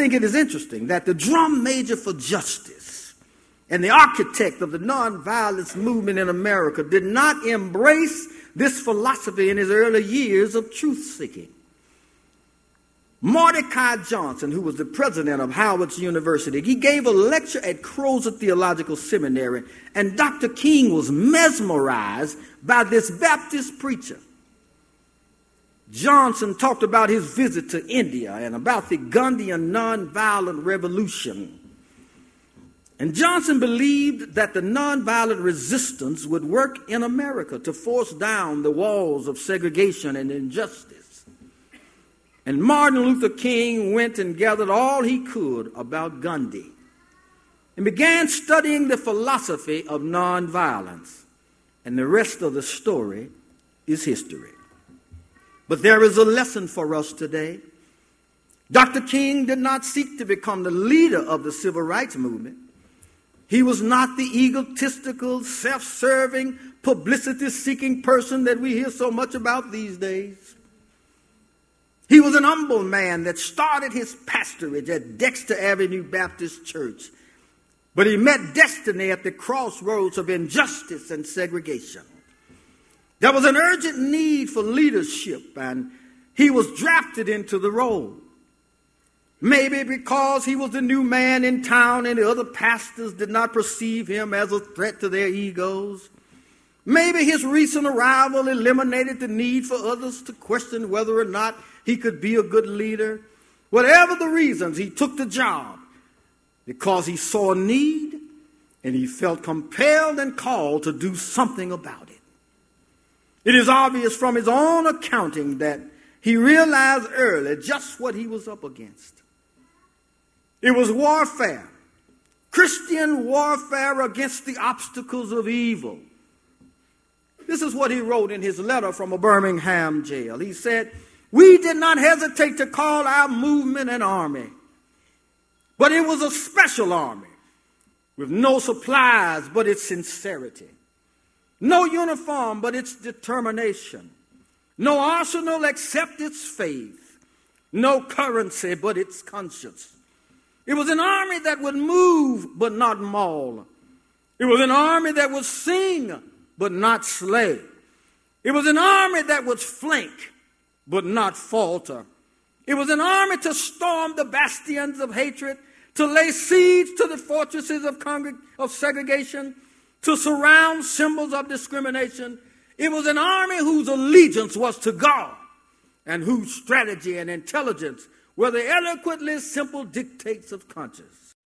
think it is interesting that the drum major for justice and the architect of the nonviolence movement in America did not embrace this philosophy in his early years of truth-seeking. Mordecai Johnson, who was the president of Howard University, he gave a lecture at Crozer Theological Seminary, and Dr. King was mesmerized by this Baptist preacher. Johnson talked about his visit to India and about the Gandhian nonviolent revolution. And Johnson believed that the nonviolent resistance would work in America to force down the walls of segregation and injustice. And Martin Luther King went and gathered all he could about Gandhi and began studying the philosophy of nonviolence. And the rest of the story is history. But there is a lesson for us today. Dr. King did not seek to become the leader of the civil rights movement. He was not the egotistical, self-serving, publicity-seeking person that we hear so much about these days. He was an humble man that started his pastorage at Dexter Avenue Baptist Church. But he met destiny at the crossroads of injustice and segregation. There was an urgent need for leadership, and he was drafted into the role. Maybe because he was the new man in town and the other pastors did not perceive him as a threat to their egos. Maybe his recent arrival eliminated the need for others to question whether or not he could be a good leader. Whatever the reasons, he took the job because he saw a need and he felt compelled and called to do something about it. It is obvious from his own accounting that he realized early just what he was up against. It was warfare, Christian warfare against the obstacles of evil. This is what he wrote in his letter from a Birmingham jail. He said, "We did not hesitate to call our movement an army, but it was a special army with no supplies but its sincerity, no uniform but its determination, no arsenal except its faith, no currency but its conscience. It was an army that would move but not maul. It was an army that would sing but not slay. It was an army that would flank but not falter. It was an army to storm the bastions of hatred, to lay siege to the fortresses of segregation, to surround symbols of discrimination. It was an army whose allegiance was to God and whose strategy and intelligence were the eloquently simple dictates of conscience."